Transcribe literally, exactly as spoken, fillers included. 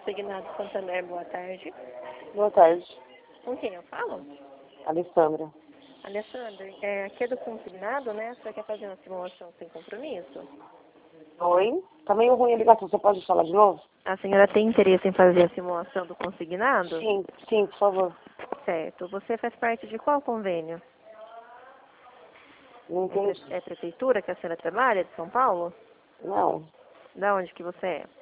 Consignado Santander, boa tarde. Boa tarde, Com quem eu falo? Alessandra. Alessandra, é, aqui é do consignado, né? Você quer fazer uma simulação sem compromisso? Oi? Tá meio ruim a ligação, você pode falar de novo? A senhora tem interesse em fazer a simulação do consignado? Sim, sim, por favor. Certo. Você faz parte de qual convênio? Não É, pre entendi. é prefeitura que a senhora trabalha, de São Paulo? Não, Da onde que você é?